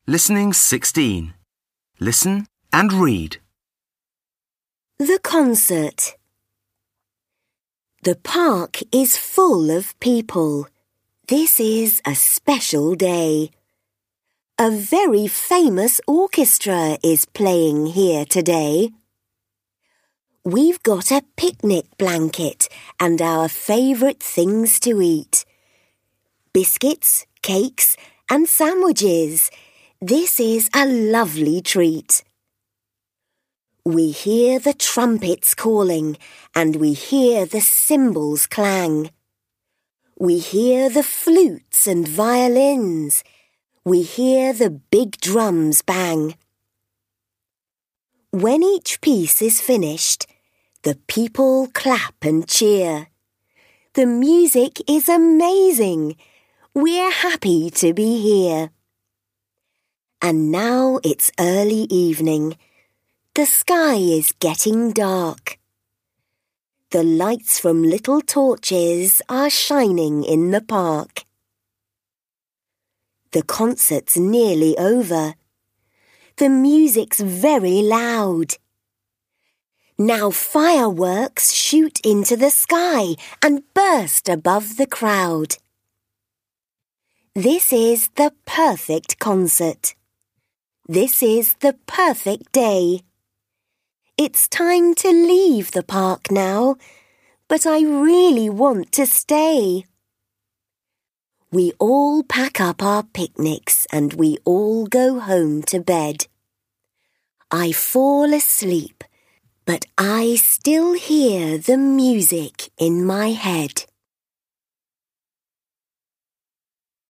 Listening 16. Listen and read. The concert. The park is full of people. This is a special day. A very famous orchestra is playing here today. We've got a picnic blanket and our favourite things to eat. Biscuits, cakes and sandwiches. This is a lovely treat. We hear the trumpets calling and we hear the cymbals clang. We hear the flutes and violins. We hear the big drums bang. When each piece is finished, the people clap and cheer. The music is amazing. We're happy to be here. And now it's early evening. The sky is getting dark. The lights from little torches are shining in the park. The concert's nearly over. The music's very loud. Now fireworks shoot into the sky and burst above the crowd. This is the perfect concert. This is the perfect day. It's time to leave the park now, but I really want to stay. We all pack up our picnics and we all go home to bed. I fall asleep, but I still hear the music in my head.